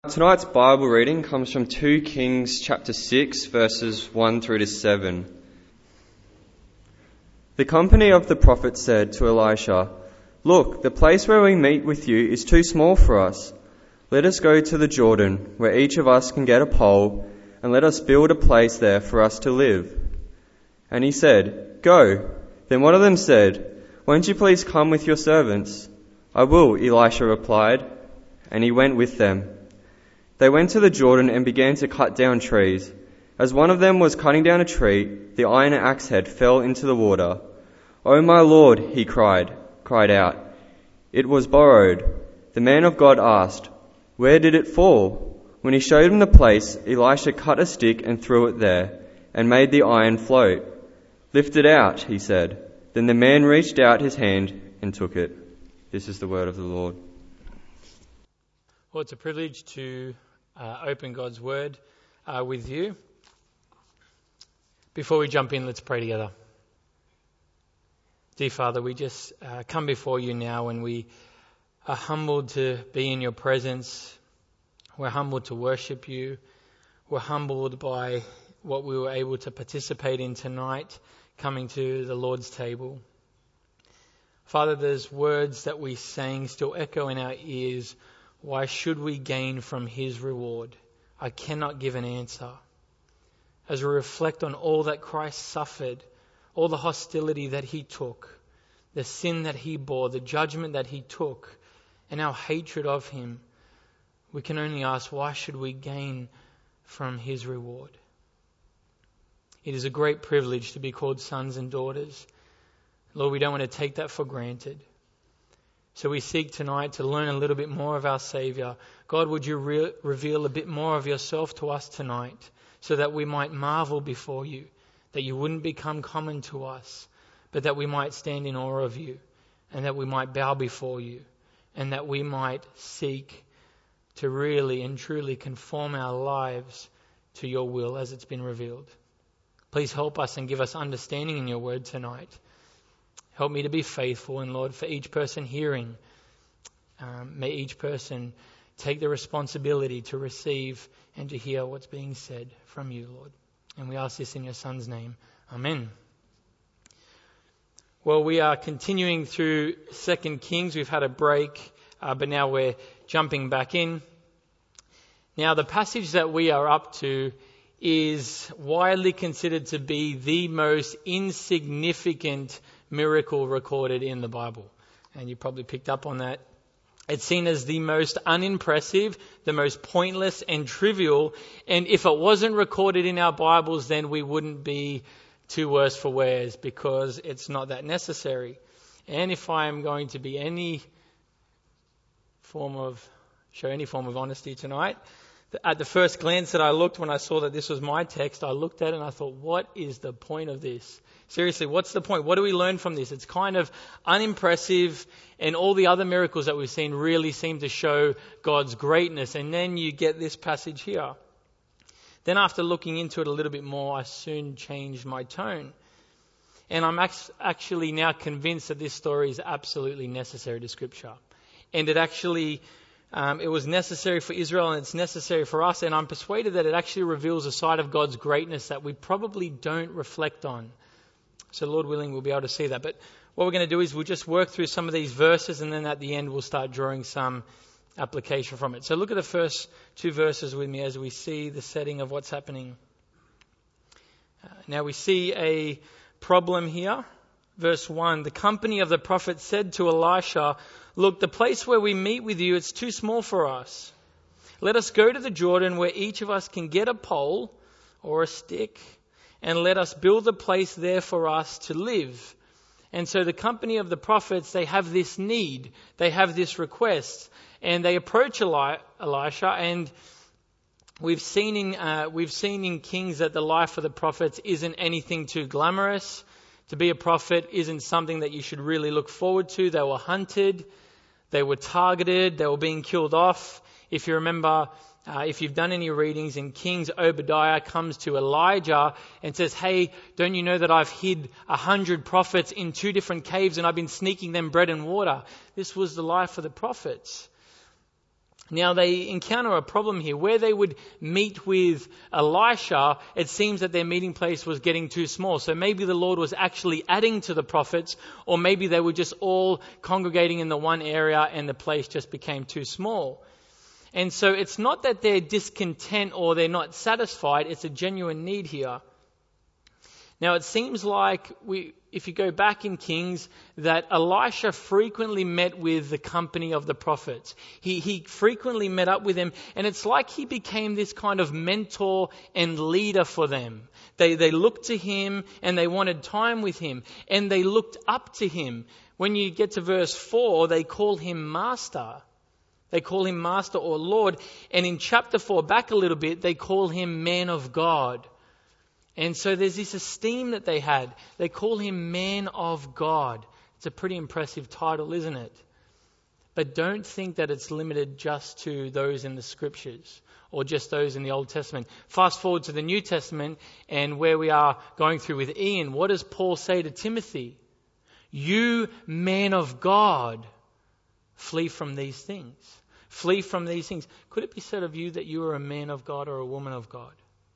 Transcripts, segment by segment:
Tonight's Bible reading comes from 2 Kings chapter 6 verses 1 through to 7. The company of the prophets said to Elisha, "Look, the place where we meet with you is too small for us. Let us go to the Jordan, where each of us can get a pole, and let us build a place there for us to live." And he said, "Go." Then one of them said, "Won't you please come with your servants?" "I will," Elisha replied, and he went with them. They went to the Jordan and began to cut down trees. As one of them was cutting down a tree, the iron axe head fell into the water. "Oh my Lord," he cried out, "it was borrowed." The man of God asked, "Where did it fall?" When he showed him the place, Elisha cut a stick and threw it there, and made the iron float. "Lift it out," he said. Then the man reached out his hand and took it. This is the word of the Lord. Well, it's a privilege to open God's Word with you. Before we jump in, let's pray together. Dear Father, we just come before you now, and we are humbled to be in your presence. We're humbled to worship you. We're humbled by what we were able to participate in tonight, coming to the Lord's table. Father, there's words that we sang still echo in our ears. Why should we gain from his reward? I cannot give an answer. As we reflect on all that Christ suffered, all the hostility that he took, the sin that he bore, the judgment that he took, and our hatred of him, we can only ask, why should we gain from his reward? It is a great privilege to be called sons and daughters. Lord, we don't want to take that for granted. So we seek tonight to learn a little bit more of our Saviour. God, would you reveal a bit more of yourself to us tonight, so that we might marvel before you, that you wouldn't become common to us, but that we might stand in awe of you, and that we might bow before you, and that we might seek to really and truly conform our lives to your will as it's been revealed. Please help us and give us understanding in your word tonight. Help me to be faithful, and Lord, for each person hearing, may each person take the responsibility to receive and to hear what's being said from you, Lord. And we ask this in your Son's name. Amen. Well, we are continuing through 2 Kings. We've had a break, but now we're jumping back in. Now, the passage that we are up to is widely considered to be the most insignificant miracle recorded in the Bible. And you probably picked up on that. It's seen as the most unimpressive, the most pointless and trivial. And if it wasn't recorded in our Bibles, then we wouldn't be too worse for wears, because it's not that necessary. And if I am going to be show any form of honesty tonight, at the first glance that I looked, when I saw that this was my text, I looked at it and I thought, what is the point of this? Seriously, what's the point? What do we learn from this? It's kind of unimpressive, and all the other miracles that we've seen really seem to show God's greatness. And then you get this passage here. Then after looking into it a little bit more, I soon changed my tone. And I'm actually now convinced that this story is absolutely necessary to Scripture. And it actually, it was necessary for Israel, and it's necessary for us. And I'm persuaded that it actually reveals a side of God's greatness that we probably don't reflect on. So Lord willing, we'll be able to see that. But what we're going to do is we'll just work through some of these verses, and then at the end we'll start drawing some application from it. So look at the first two verses with me as we see the setting of what's happening. Now we see a problem here. Verse 1, the company of the prophets said to Elisha, "Look, the place where we meet with you, it's too small for us. Let us go to the Jordan, where each of us can get a pole or a stick, and let us build a place there for us to live." And so the company of the prophets, they have this need, they have this request, and they approach Elisha. And we've seen in Kings that the life of the prophets isn't anything too glamorous. To be a prophet isn't something that you should really look forward to. They were hunted, they were targeted, they were being killed off. If you remember, if you've done any readings in Kings, Obadiah comes to Elijah and says, "Hey, don't you know that I've hid 100 prophets in 2 different caves, and I've been sneaking them bread and water?" This was the life of the prophets. Now they encounter a problem here. Where they would meet with Elisha, it seems that their meeting place was getting too small. So maybe the Lord was actually adding to the prophets, or maybe they were just all congregating in the one area and the place just became too small. And so it's not that they're discontent or they're not satisfied, it's a genuine need here. Now it seems like if you go back in Kings, that Elisha frequently met with the company of the prophets. He frequently met up with them, and it's like he became this kind of mentor and leader for them. They looked to him and they wanted time with him, and they looked up to him. When you get to verse 4, they call him Master. They call him Master or Lord. And in chapter 4, back a little bit, they call him Man of God. And so there's this esteem that they had. They call him Man of God. It's a pretty impressive title, isn't it? But don't think that it's limited just to those in the scriptures or just those in the Old Testament. Fast forward to the New Testament and where we are going through with Ian. What does Paul say to Timothy? You, man of God, flee from these things. Flee from these things. Could it be said of you that you are a man of God or a woman of God?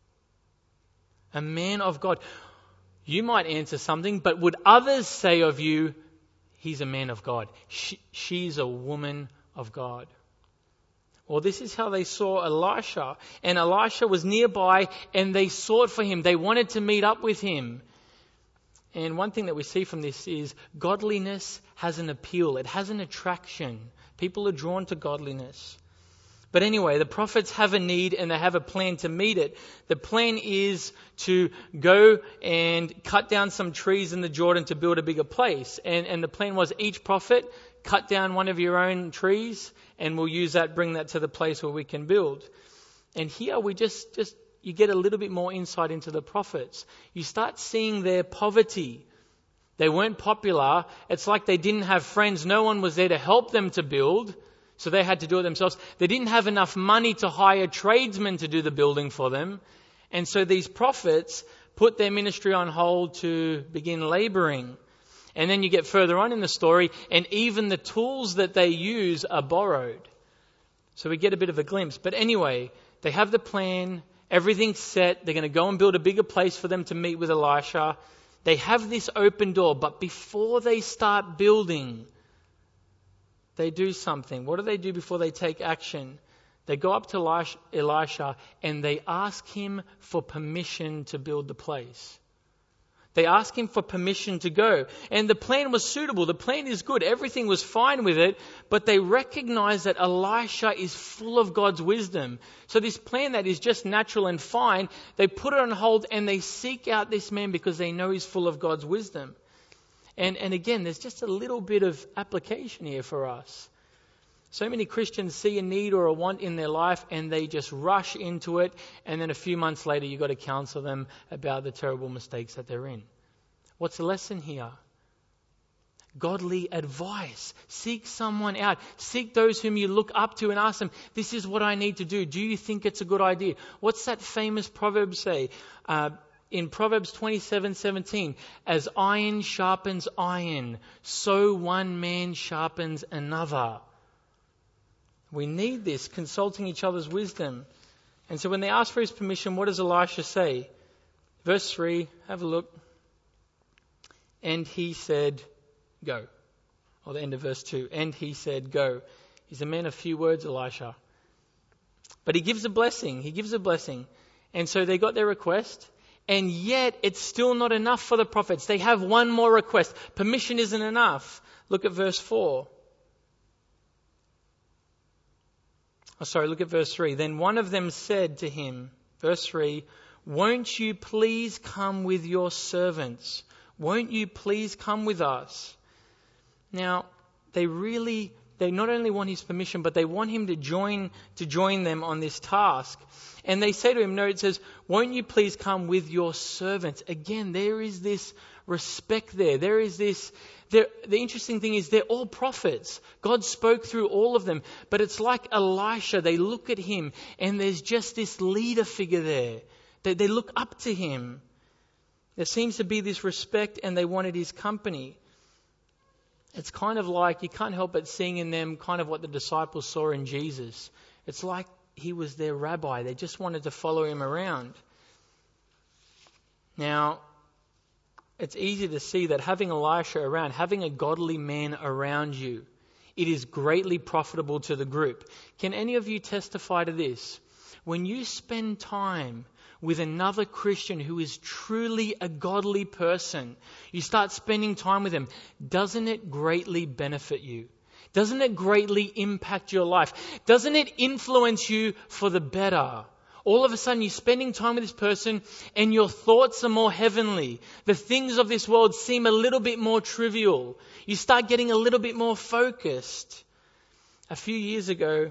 A man of God. You might answer something, but would others say of you, he's a man of God? She's a woman of God. Well, this is how they saw Elisha. And Elisha was nearby and they sought for him. They wanted to meet up with him. And one thing that we see from this is godliness has an appeal. It has an attraction. People are drawn to godliness. But anyway, the prophets have a need and they have a plan to meet it. The plan is to go and cut down some trees in the Jordan to build a bigger place. And the plan was each prophet, cut down one of your own trees and we'll use that, bring that to the place where we can build. And here we just you get a little bit more insight into the prophets. You start seeing their poverty. They weren't popular. It's like they didn't have friends. No one was there to help them to build. So they had to do it themselves. They didn't have enough money to hire tradesmen to do the building for them. And so these prophets put their ministry on hold to begin laboring. And then you get further on in the story, and even the tools that they use are borrowed. So we get a bit of a glimpse. But anyway, they have the plan. Everything's set. They're going to go and build a bigger place for them to meet with Elisha. They have this open door. But before they start building, they do something. What do they do before they take action? They go up to Elisha and they ask him for permission to build the place. They ask him for permission to go. And the plan was suitable. The plan is good. Everything was fine with it. But they recognize that Elisha is full of God's wisdom. So this plan that is just natural and fine, they put it on hold and they seek out this man because they know he's full of God's wisdom. And again, there's just a little bit of application here for us. So many Christians see a need or a want in their life and they just rush into it. And then a few months later, you've got to counsel them about the terrible mistakes that they're in. What's the lesson here? Godly advice. Seek someone out. Seek those whom you look up to and ask them, this is what I need to do. Do you think it's a good idea? What's that famous proverb say? In Proverbs 27:17, as iron sharpens iron, so one man sharpens another. We need this, consulting each other's wisdom. And so when they ask for his permission, what does Elisha say? Verse 3, have a look. And he said, go. Or the end of verse 2, and he said, go. He's a man of few words, Elisha. But he gives a blessing. He gives a blessing. And so they got their request. And yet it's still not enough for the prophets. They have one more request. Permission isn't enough. Look at verse 4. Look at verse 3. Then one of them said to him, verse 3, won't you please come with your servants? Won't you please come with us? Now, they not only want his permission, but they want him to join them on this task. And they say to him, no, it says, won't you please come with your servants? Again, there is this respect there. There is this, the interesting thing is they're all prophets. God spoke through all of them. But it's like Elisha. They look at him and there's just this leader figure there. They look up to him. There seems to be this respect and they wanted his company. It's kind of like you can't help but seeing in them kind of what the disciples saw in Jesus. It's like he was their rabbi. They just wanted to follow him around. Now, it's easy to see that having Elisha around, having a godly man around you, it is greatly profitable to the group. Can any of you testify to this? When you spend time with another Christian who is truly a godly person, you start spending time with them, doesn't it greatly benefit you? Doesn't it greatly impact your life? Doesn't it influence you for the better? All of a sudden you're spending time with this person and your thoughts are more heavenly. The things of this world seem a little bit more trivial. You start getting a little bit more focused. A few years ago,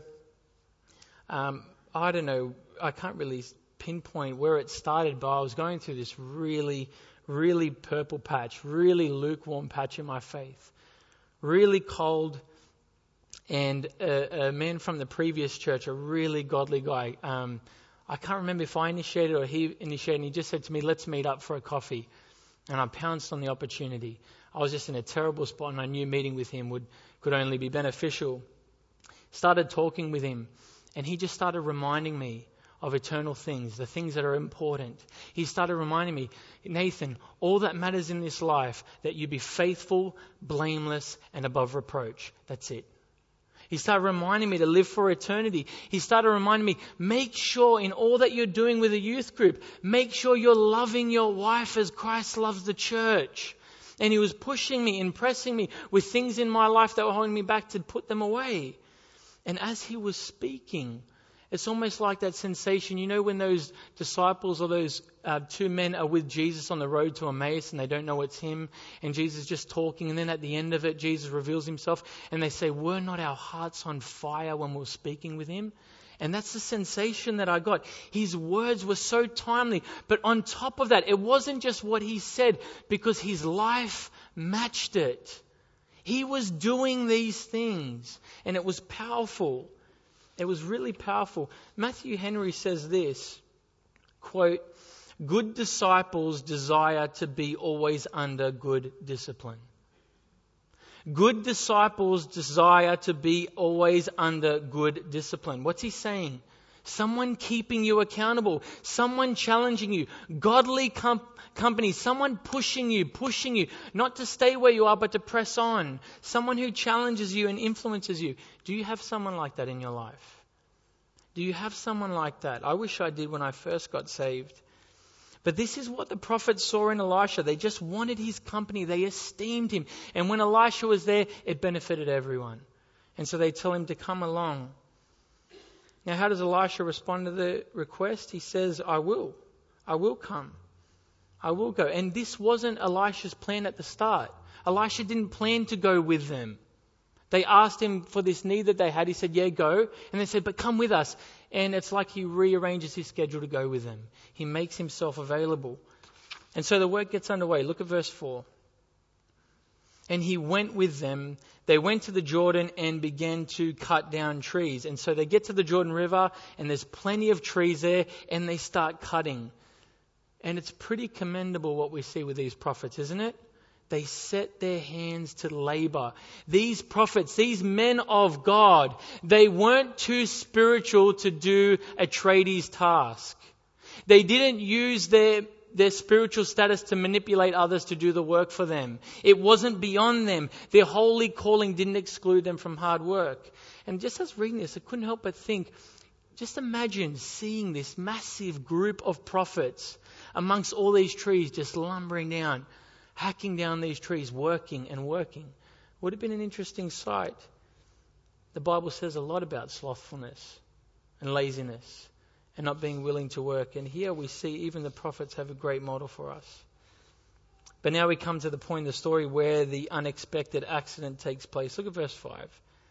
I don't know, I can't really pinpoint where it started, but I was going through this really, really purple patch, really lukewarm patch in my faith. Really cold. And a man from the previous church, a really godly guy, I can't remember if I initiated or he initiated, and he just said to me, let's meet up for a coffee. And I pounced on the opportunity. I was just in a terrible spot and I knew meeting with him could only be beneficial. Started talking with him and he just started reminding me of eternal things, the things that are important. He started reminding me, Nathan, all that matters in this life, that you be faithful, blameless, and above reproach. That's it. He started reminding me to live for eternity. He started reminding me, make sure in all that you're doing with a youth group, make sure you're loving your wife as Christ loves the church. And he was pushing me, impressing me with things in my life that were holding me back to put them away. And as he was speaking, it's almost like that sensation, you know, when those disciples or those two men are with Jesus on the road to Emmaus and they don't know it's him, and Jesus is just talking, and then at the end of it, Jesus reveals himself, and they say, were not our hearts on fire when we were speaking with him? And that's the sensation that I got. His words were so timely, but on top of that, it wasn't just what he said, because his life matched it. He was doing these things, and it was powerful. It was really powerful. Matthew Henry says this, quote, good disciples desire to be always under good discipline. Good disciples desire to be always under good discipline. What's he saying? Someone keeping you accountable, someone challenging you, godly company, someone pushing you, not to stay where you are, but to press on. Someone who challenges you and influences you. Do you have someone like that in your life? Do you have someone like that? I wish I did when I first got saved. But this is what the prophets saw in Elisha. They just wanted his company. They esteemed him. And when Elisha was there, it benefited everyone. And so they tell him to come along. Now, how does Elisha respond to the request? He says, I will come. I will go. And this wasn't Elisha's plan at the start. Elisha didn't plan to go with them. They asked him for this need that they had. He said, yeah, go. And they said, but come with us. And it's like he rearranges his schedule to go with them. He makes himself available. And so the work gets underway. Look at verse 4. And he went with them. They went to the Jordan and began to cut down trees. And so they get to the Jordan River and there's plenty of trees there and they start cutting. And it's pretty commendable what we see with these prophets, isn't it? They set their hands to labor. These prophets, these men of God, they weren't too spiritual to do a tradie's task. They didn't use their spiritual status to manipulate others to do the work for them. It wasn't beyond them. Their holy calling didn't exclude them from hard work. And just as reading this, I couldn't help but think, just imagine seeing this massive group of prophets amongst all these trees just lumbering down, hacking down these trees, working and working. Would have been an interesting sight. The Bible says a lot about slothfulness and laziness and not being willing to work. And here we see even the prophets have a great model for us. But now we come to the point in the story where the unexpected accident takes place. Look at verse 5.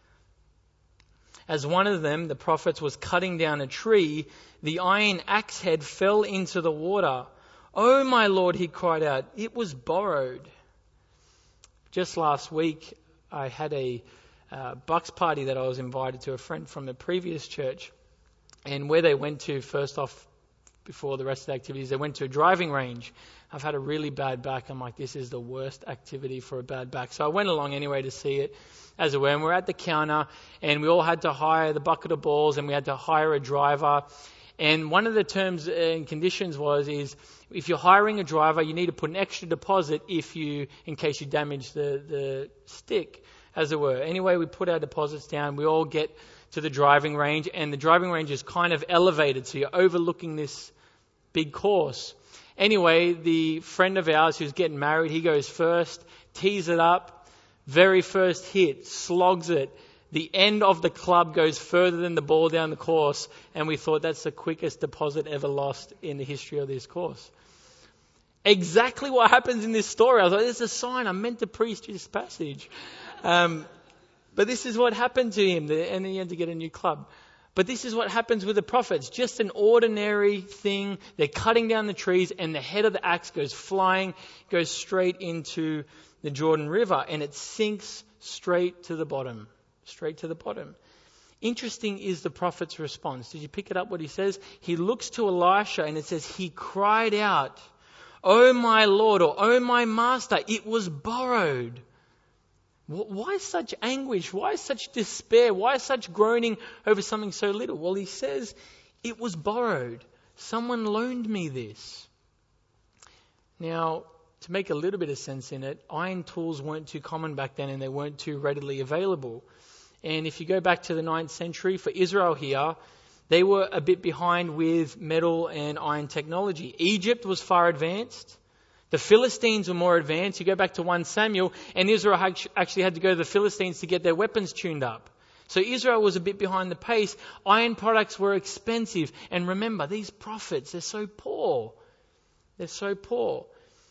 As one of them, the prophets, was cutting down a tree, the iron axe head fell into the water. Oh, my Lord, he cried out, it was borrowed. Just last week, I had a bucks party that I was invited to, a friend from the previous church. And where they went to, first off, before the rest of the activities, they went to a driving range. I've had a really bad back. I'm like, this is the worst activity for a bad back. So I went along anyway to see it, as it were. And we're at the counter, and we all had to hire the bucket of balls, and we had to hire a driver. And one of the terms and conditions is if you're hiring a driver, you need to put an extra deposit in case you damage the stick, as it were. Anyway, we put our deposits down. We all get to the driving range, and the driving range is kind of elevated, so you're overlooking this big course. Anyway, the friend of ours who's getting married, he goes first, tees it up, very first hit, slogs it. The end of the club goes further than the ball down the course, and we thought that's the quickest deposit ever lost in the history of this course. Exactly what happens in this story. I was like, there's a sign. I'm meant to preach this passage. But this is what happened to him, and then he had to get a new club. But this is what happens with the prophets. Just an ordinary thing. They're cutting down the trees, and the head of the axe goes flying, goes straight into the Jordan River, and it sinks straight to the bottom. Straight to the bottom. Interesting is the prophet's response. Did you pick it up what he says? He looks to Elisha, and it says, he cried out, "Oh my Lord," or "Oh my Master, it was borrowed." Why such anguish? Why such despair? Why such groaning over something so little? Well, he says, it was borrowed. Someone loaned me this. Now, to make a little bit of sense in it, iron tools weren't too common back then, and they weren't too readily available. And if you go back to the 9th century, for Israel here, they were a bit behind with metal and iron technology. Egypt was far advanced. The Philistines were more advanced. You go back to 1 Samuel, and Israel actually had to go to the Philistines to get their weapons tuned up. So Israel was a bit behind the pace. Iron products were expensive. And remember, these prophets, they're so poor. They're so poor.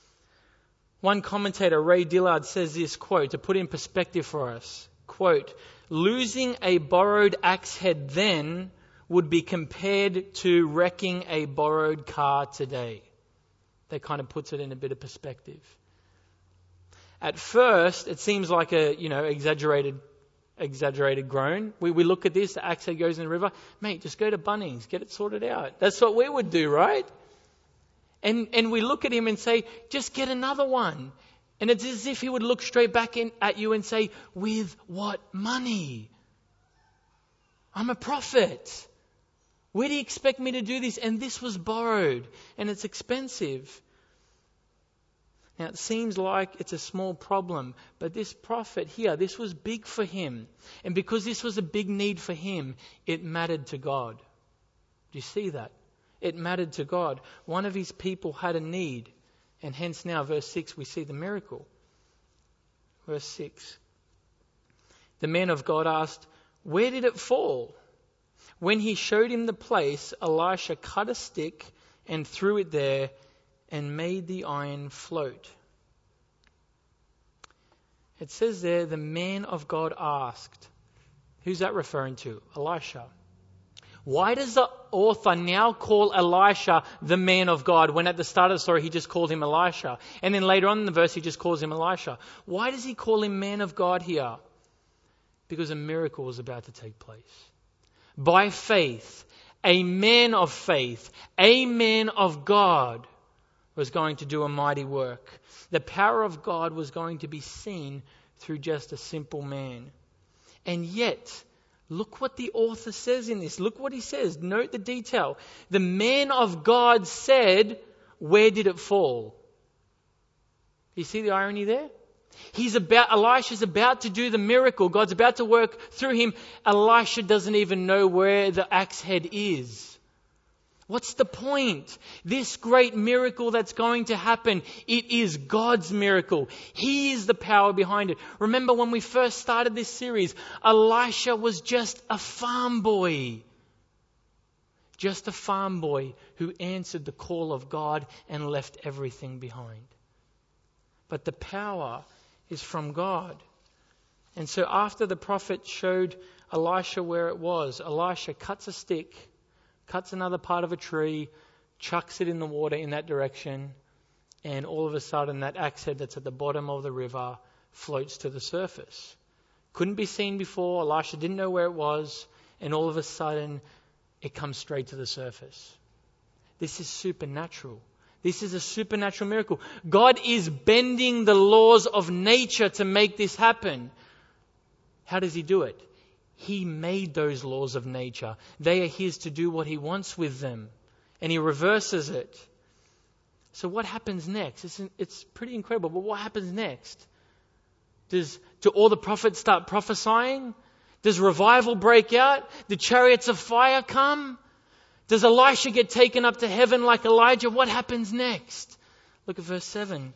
One commentator, Ray Dillard, says this, quote, to put in perspective for us, quote, "Losing a borrowed axe head then would be compared to wrecking a borrowed car today." That kind of puts it in a bit of perspective. At first, it seems like a, exaggerated groan. We look at this, the axe head goes in the river. Mate, just go to Bunnings, get it sorted out. That's what we would do, right? And we look at him and say, just get another one. And it's as if he would look straight back at you and say, with what money? I'm a prophet. Where do you expect me to do this? And this was borrowed, and it's expensive. Now, it seems like it's a small problem, but this prophet here, this was big for him. And because this was a big need for him, it mattered to God. Do you see that? It mattered to God. One of his people had a need, and hence now, verse 6, we see the miracle. Verse 6. The man of God asked, "Where did it fall?" When he showed him the place, Elisha cut a stick and threw it there and made the iron float. It says there, the man of God asked. Who's that referring to? Elisha. Why does the author now call Elisha the man of God when at the start of the story he just called him Elisha? And then later on in the verse he just calls him Elisha. Why does he call him man of God here? Because a miracle was about to take place. By faith, a man of faith, a man of God was going to do a mighty work. The power of God was going to be seen through just a simple man. And yet, look what the author says in this. Look what he says. Note the detail. The man of God said, "Where did it fall?" You see the irony there? Elisha's about to do the miracle. God's about to work through him. Elisha doesn't even know where the axe head is. What's the point? This great miracle that's going to happen, it is God's miracle. He is the power behind it. Remember when we first started this series, Elisha was just a farm boy. Just a farm boy who answered the call of God and left everything behind. But the power is from God. And so after the prophet showed Elisha where it was, Elisha cuts a stick, cuts another part of a tree, chucks it in the water in that direction, and all of a sudden that axe head that's at the bottom of the river floats to the surface. Couldn't be seen before, Elisha didn't know where it was, and all of a sudden it comes straight to the surface. This is supernatural. This is a supernatural miracle. God is bending the laws of nature to make this happen. How does He do it? He made those laws of nature. They are His to do what He wants with them. And He reverses it. So what happens next? It's pretty incredible. But what happens next? Do all the prophets start prophesying? Does revival break out? Do chariots of fire come? Does Elisha get taken up to heaven like Elijah? What happens next? Look at verse 7.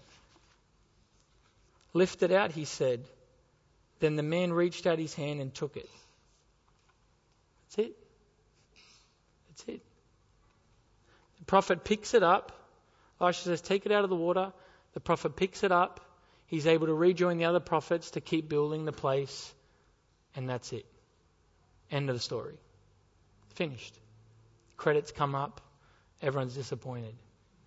Lift it out, he said. Then the man reached out his hand and took it. That's it. That's it. The prophet picks it up. Elisha says, take it out of the water. The prophet picks it up. He's able to rejoin the other prophets to keep building the place. And that's it. End of the story. Finished. Credits come up. Everyone's disappointed.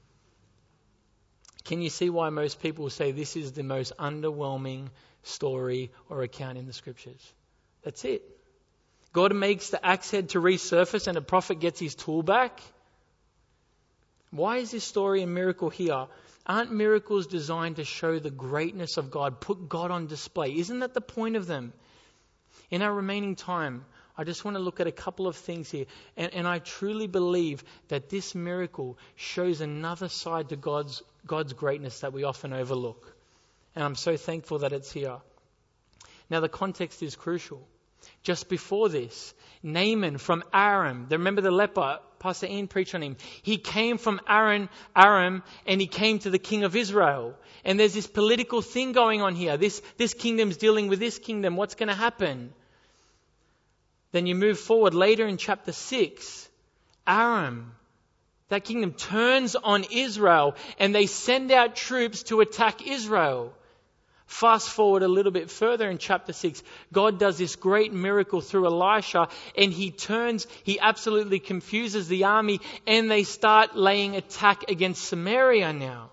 Can you see why most people say this is the most underwhelming story or account in the scriptures? That's it. God makes the axe head to resurface and a prophet gets his tool back. Why is this story a miracle here? Aren't miracles designed to show the greatness of God, put God on display? Isn't that the point of them? In our remaining time, I just want to look at a couple of things here. And I truly believe that this miracle shows another side to God's greatness that we often overlook. And I'm so thankful that it's here. Now the context is crucial. Just before this, Naaman from Aram, remember the leper, Pastor Ian preached on him. He came from Aram, and he came to the king of Israel. And there's this political thing going on here. This kingdom's dealing with this kingdom. What's going to happen? Then you move forward later in chapter 6. Aram, that kingdom turns on Israel and they send out troops to attack Israel. Fast forward a little bit further in chapter 6. God does this great miracle through Elisha and he absolutely confuses the army and they start laying attack against Samaria now.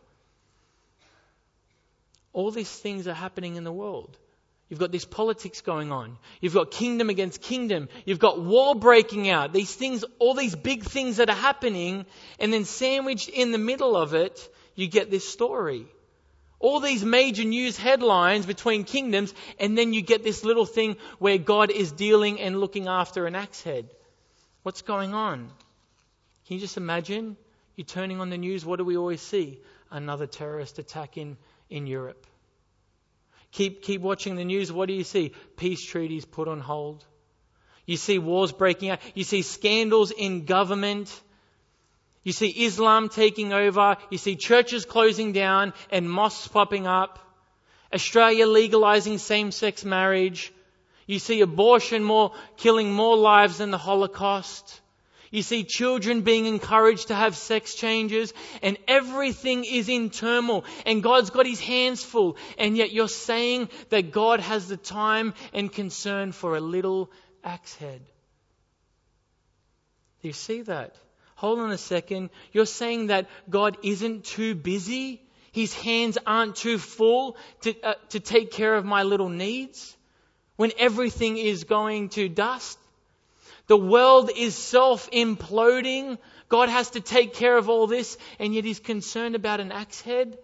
All these things are happening in the world. You've got this politics going on. You've got kingdom against kingdom. You've got war breaking out. These things, all these big things that are happening, and then sandwiched in the middle of it, you get this story. All these major news headlines between kingdoms, and then you get this little thing where God is dealing and looking after an axe head. What's going on? Can you just imagine? You're turning on the news, what do we always see? Another terrorist attack in Europe. Keep watching the news. What do you see? Peace treaties put on hold. You see wars breaking out. You see scandals in government. You see Islam taking over. You see churches closing down and mosques popping up. Australia legalizing same-sex marriage. You see abortion killing more lives than the Holocaust. You see children being encouraged to have sex changes, and everything is in turmoil, and God's got his hands full, and yet you're saying that God has the time and concern for a little axe head. Do you see that? Hold on a second. You're saying that God isn't too busy? His hands aren't too full to take care of my little needs? When everything is going to dust? The world is self-imploding. God has to take care of all this, and yet he's concerned about an axe head.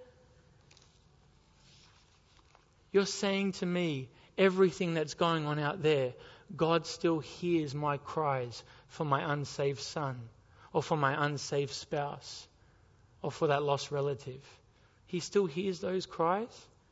You're saying to me, everything that's going on out there, God still hears my cries for my unsaved son, or for my unsaved spouse, or for that lost relative. He still hears those cries.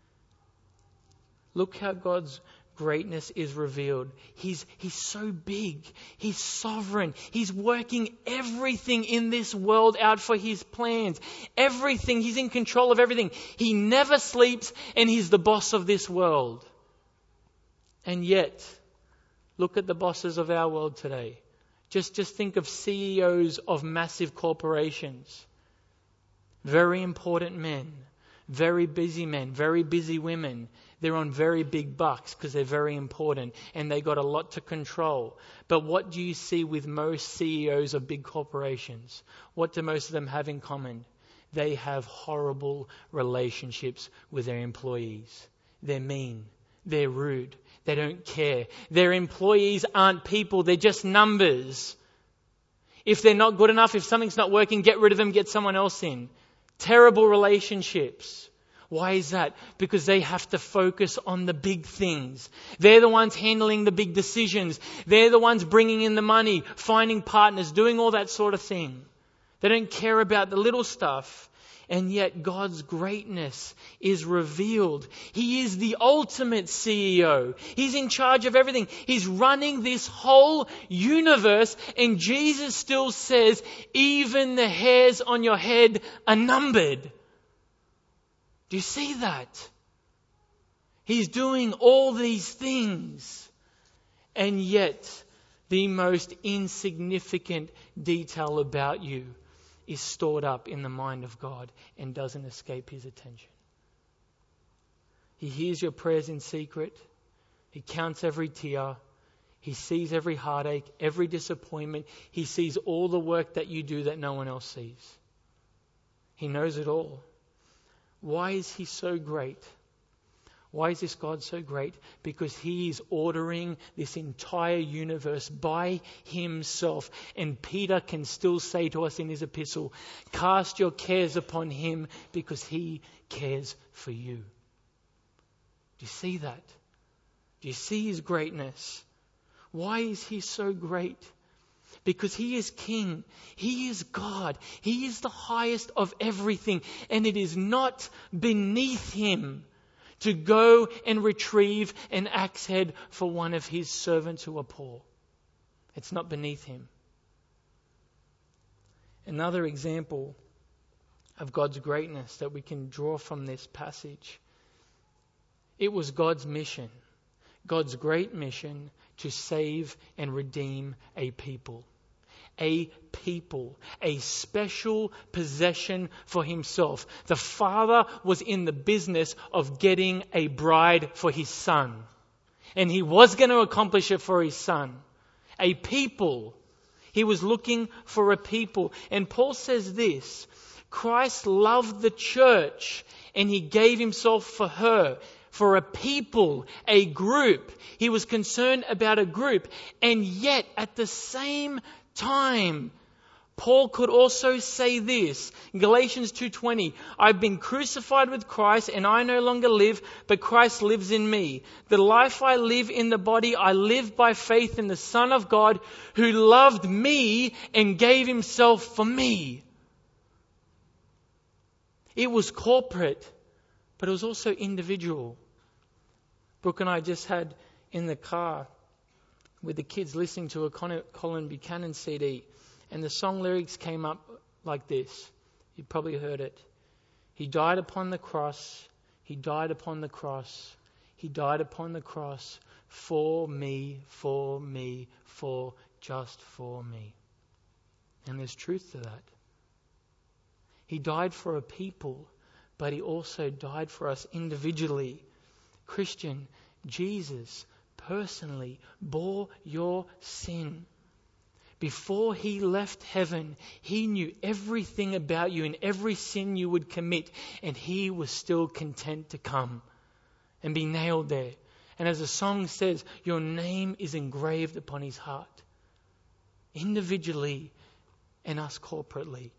Look how God's greatness is revealed. He's so big. He's sovereign. He's working everything in this world out for his plans. Everything. He's in control of everything. He never sleeps, and he's the boss of this world. And yet, look at the bosses of our world today. Just think of CEOs of massive corporations. Very important men. Very busy men. Very busy women. They're on very big bucks because they're very important and they got a lot to control. But what do you see with most CEOs of big corporations? What do most of them have in common? They have horrible relationships with their employees. They're mean. They're rude. They don't care. Their employees aren't people. They're just numbers. If they're not good enough, if something's not working, get rid of them, get someone else in. Terrible relationships. Why is that? Because they have to focus on the big things. They're the ones handling the big decisions. They're the ones bringing in the money, finding partners, doing all that sort of thing. They don't care about the little stuff. And yet God's greatness is revealed. He is the ultimate CEO. He's in charge of everything. He's running this whole universe. And Jesus still says, even the hairs on your head are numbered. Do you see that? He's doing all these things. And yet the most insignificant detail about you is stored up in the mind of God and doesn't escape His attention. He hears your prayers in secret. He counts every tear. He sees every heartache, every disappointment. He sees all the work that you do that no one else sees. He knows it all. Why is He so great? Why is this God so great? Because He is ordering this entire universe by Himself. And Peter can still say to us in his epistle, cast your cares upon Him because He cares for you. Do you see that? Do you see His greatness? Why is He so great? Because He is King. He is God. He is the highest of everything. And it is not beneath Him to go and retrieve an axe head for one of His servants who are poor. It's not beneath Him. Another example of God's greatness that we can draw from this passage. It was God's mission, God's great mission to save and redeem a people. A people, a special possession for Himself. The Father was in the business of getting a bride for His Son. And He was going to accomplish it for His Son. A people. He was looking for a people. And Paul says this, Christ loved the church and He gave Himself for her. For a people, a group. He was concerned about a group. And yet, at the same time, Paul could also say this, Galatians 2:20, I've been crucified with Christ and I no longer live, but Christ lives in me. The life I live in the body, I live by faith in the Son of God who loved me and gave Himself for me. It was corporate, but it was also individual. Brooke and I just had in the car with the kids listening to a Colin Buchanan CD, and the song lyrics came up like this. You probably heard it. He died upon the cross. He died upon the cross. He died upon the cross for me, just for me. And there's truth to that. He died for a people, but He also died for us individually. Christian, Jesus personally bore your sin. Before He left heaven, He knew everything about you and every sin you would commit, and He was still content to come and be nailed there. And as the song says, your name is engraved upon His heart, individually and us corporately.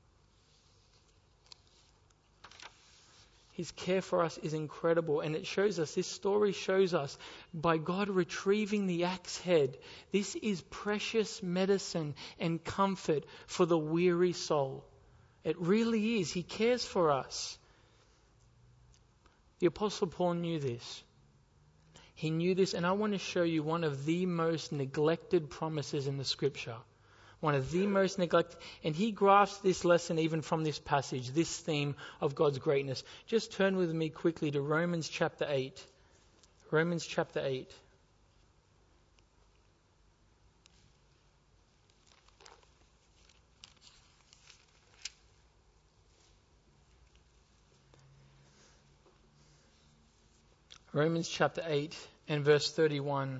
His care for us is incredible, and it shows us, this story shows us, by God retrieving the axe head, this is precious medicine and comfort for the weary soul. It really is. He cares for us. The Apostle Paul knew this. He knew this, and I want to show you one of the most neglected promises in the Scripture. One of the most neglected. And he grasps this lesson even from this passage, this theme of God's greatness. Just turn with me quickly to Romans chapter 8. Romans chapter 8. Romans chapter 8 and verse 31.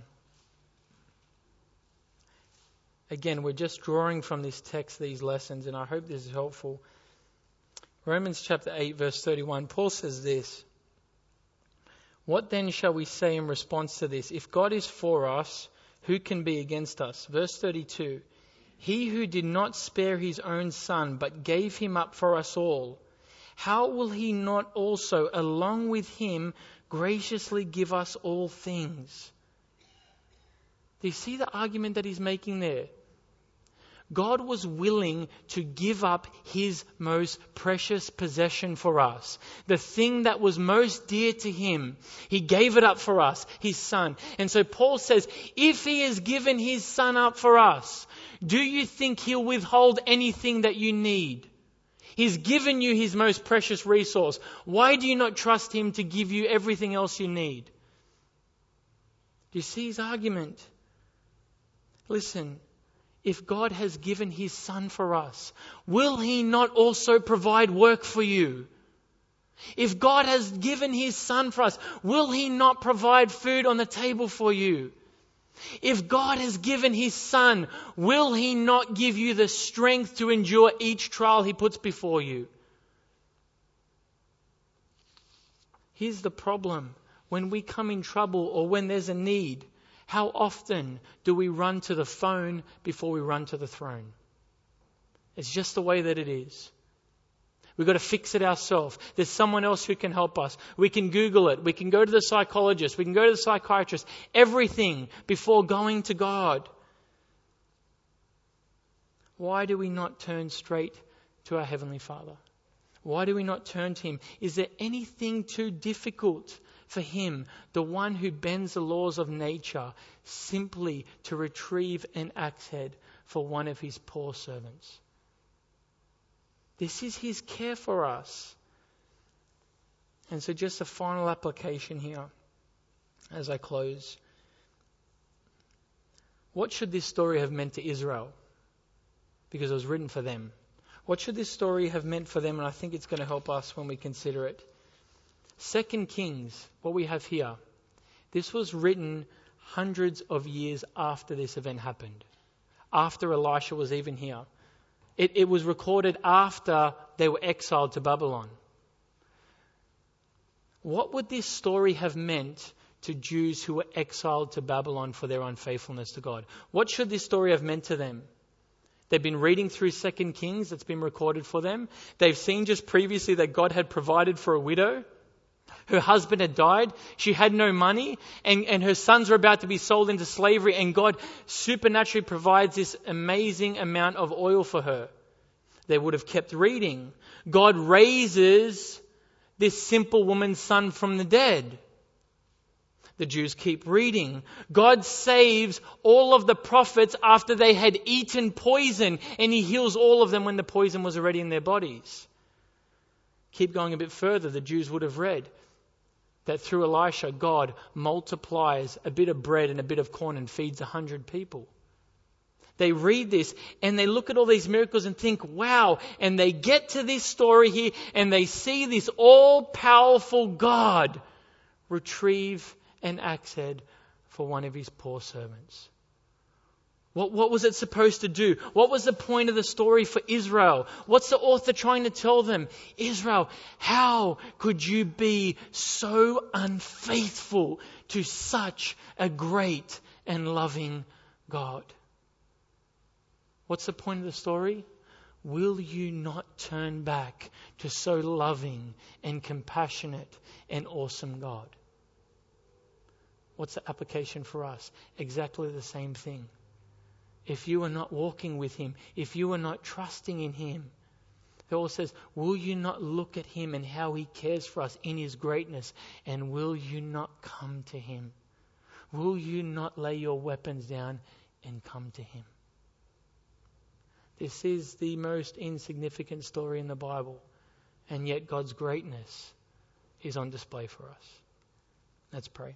Again, we're just drawing from this text these lessons, and I hope this is helpful. Romans chapter 8, verse 31, Paul says this, what then shall we say in response to this? If God is for us, who can be against us? Verse 32, He who did not spare his own son, but gave him up for us all, how will he not also, along with him, graciously give us all things? Do you see the argument that he's making there? God was willing to give up his most precious possession for us. The thing that was most dear to him. He gave it up for us, his son. And so Paul says, if he has given his son up for us, do you think he'll withhold anything that you need? He's given you his most precious resource. Why do you not trust him to give you everything else you need? Do you see his argument? Listen. If God has given his son for us, will he not also provide work for you? If God has given his son for us, will he not provide food on the table for you? If God has given his son, will he not give you the strength to endure each trial he puts before you? Here's the problem. When we come in trouble or when there's a need, how often do we run to the phone before we run to the throne? It's just the way that it is. We've got to fix it ourselves. There's someone else who can help us. We can Google it. We can go to the psychologist. We can go to the psychiatrist. Everything before going to God. Why do we not turn straight to our Heavenly Father? Why do we not turn to him? Is there anything too difficult for him, the one who bends the laws of nature, simply to retrieve an axe head for one of his poor servants? This is his care for us. And so just a final application here as I close. What should this story have meant to Israel? Because it was written for them. What should this story have meant for them? And I think it's going to help us when we consider it. 2 Kings, what we have here, this was written hundreds of years after this event happened. After Elisha was even here. It was recorded after they were exiled to Babylon. What would this story have meant to Jews who were exiled to Babylon for their unfaithfulness to God? What should this story have meant to them? They've been reading through 2 Kings that's been recorded for them. They've seen just previously that God had provided for a widow. Her husband had died. She had no money. And her sons were about to be sold into slavery. And God supernaturally provides this amazing amount of oil for her. They would have kept reading. God raises this simple woman's son from the dead. The Jews keep reading. God saves all of the prophets after they had eaten poison. And he heals all of them when the poison was already in their bodies. Keep going a bit further. The Jews would have read that through Elisha, God multiplies a bit of bread and a bit of corn and feeds 100 people. They read this and they look at all these miracles and think, wow. And they get to this story here and they see this all-powerful God retrieve an axe head for one of his poor servants. What was it supposed to do? What was the point of the story for Israel? What's the author trying to tell them? Israel, how could you be so unfaithful to such a great and loving God? What's the point of the story? Will you not turn back to so loving and compassionate and awesome God? What's the application for us? Exactly the same thing. If you are not walking with him, if you are not trusting in him, Paul says, will you not look at him and how he cares for us in his greatness? And will you not come to him? Will you not lay your weapons down and come to him? This is the most insignificant story in the Bible. And yet God's greatness is on display for us. Let's pray.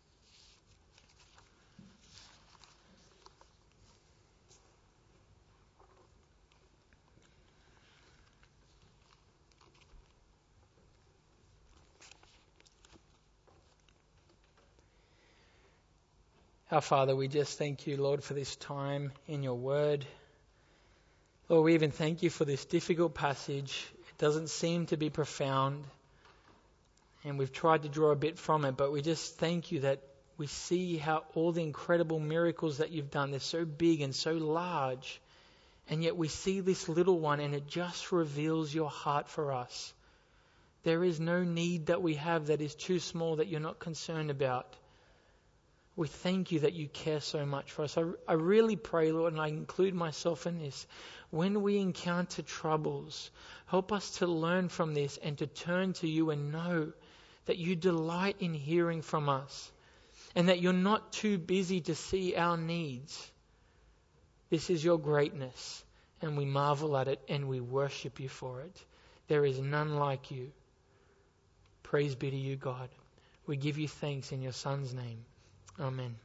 Our Father, we just thank you, Lord, for this time in your word. Lord, we even thank you for this difficult passage. It doesn't seem to be profound. And we've tried to draw a bit from it, but we just thank you that we see how all the incredible miracles that you've done, they're so big and so large. And yet we see this little one and it just reveals your heart for us. There is no need that we have that is too small that you're not concerned about. We thank you that you care so much for us. I really pray, Lord, and I include myself in this, when we encounter troubles, help us to learn from this and to turn to you and know that you delight in hearing from us and that you're not too busy to see our needs. This is your greatness, and we marvel at it and we worship you for it. There is none like you. Praise be to you, God. We give you thanks in your Son's name. Amen.